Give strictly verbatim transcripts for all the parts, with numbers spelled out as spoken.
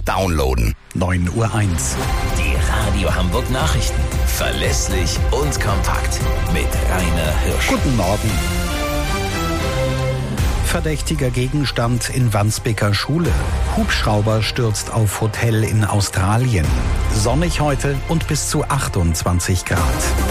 downloaden. neun Uhr eins. Die Radio Hamburg Nachrichten. Verlässlich und kompakt. Mit Rainer Hirsch. Guten Morgen. Verdächtiger Gegenstand in Wandsbeker Schule. Hubschrauber stürzt auf Hotel in Australien. Sonnig heute und bis zu achtundzwanzig Grad.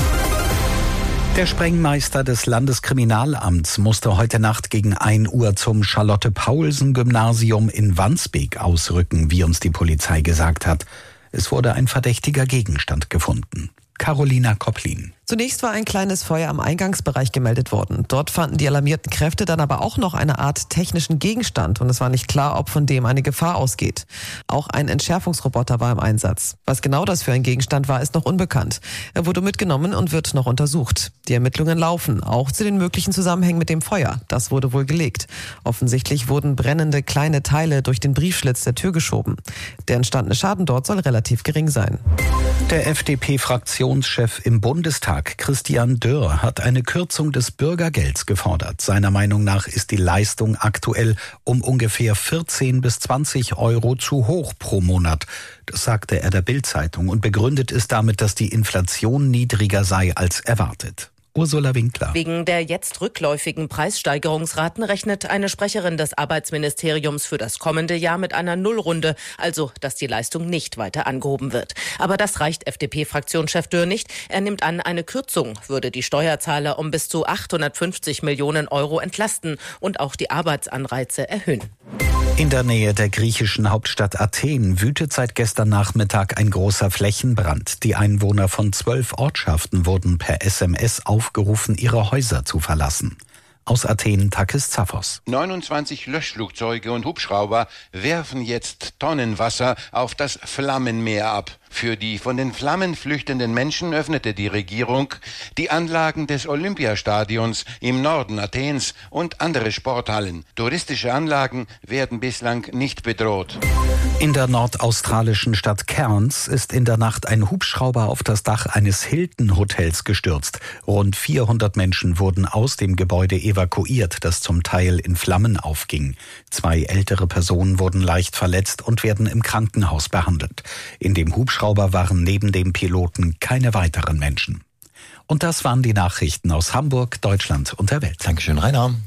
Der Sprengmeister des Landeskriminalamts musste heute Nacht gegen ein Uhr zum Charlotte-Paulsen-Gymnasium in Wandsbek ausrücken, wie uns die Polizei gesagt hat. Es wurde ein verdächtiger Gegenstand gefunden. Carolina Kopplin. Zunächst war ein kleines Feuer am Eingangsbereich gemeldet worden. Dort fanden die alarmierten Kräfte dann aber auch noch eine Art technischen Gegenstand und es war nicht klar, ob von dem eine Gefahr ausgeht. Auch ein Entschärfungsroboter war im Einsatz. Was genau das für ein Gegenstand war, ist noch unbekannt. Er wurde mitgenommen und wird noch untersucht. Die Ermittlungen laufen, auch zu den möglichen Zusammenhängen mit dem Feuer. Das wurde wohl gelegt. Offensichtlich wurden brennende kleine Teile durch den Briefschlitz der Tür geschoben. Der entstandene Schaden dort soll relativ gering sein. Der F D P-Fraktionschef im Bundestag, Christian Dürr, hat eine Kürzung des Bürgergelds gefordert. Seiner Meinung nach ist die Leistung aktuell um ungefähr vierzehn bis zwanzig Euro zu hoch pro Monat. Das sagte er der Bild-Zeitung und begründet es damit, dass die Inflation niedriger sei als erwartet. Ursula Winkler. Wegen der jetzt rückläufigen Preissteigerungsraten rechnet eine Sprecherin des Arbeitsministeriums für das kommende Jahr mit einer Nullrunde, also dass die Leistung nicht weiter angehoben wird. Aber das reicht F D P-Fraktionschef Dürr nicht. Er nimmt an, eine Kürzung würde die Steuerzahler um bis zu achthundertfünfzig Millionen Euro entlasten und auch die Arbeitsanreize erhöhen. In der Nähe der griechischen Hauptstadt Athen wütet seit gestern Nachmittag ein großer Flächenbrand. Die Einwohner von zwölf Ortschaften wurden per S M S aufgerufen, ihre Häuser zu verlassen. Aus Athen Takis Zaphos. neunundzwanzig Löschflugzeuge und Hubschrauber werfen jetzt Tonnen Wasser auf das Flammenmeer ab. Für die von den Flammen flüchtenden Menschen öffnete die Regierung die Anlagen des Olympiastadions im Norden Athens und andere Sporthallen. Touristische Anlagen werden bislang nicht bedroht. In der nordaustralischen Stadt Cairns ist in der Nacht ein Hubschrauber auf das Dach eines Hilton-Hotels gestürzt. Rund vierhundert Menschen wurden aus dem Gebäude evakuiert, das zum Teil in Flammen aufging. Zwei ältere Personen wurden leicht verletzt und werden im Krankenhaus behandelt. In dem Hubschrauber waren neben dem Piloten keine weiteren Menschen. Und das waren die Nachrichten aus Hamburg, Deutschland und der Welt. Dankeschön, Rainer.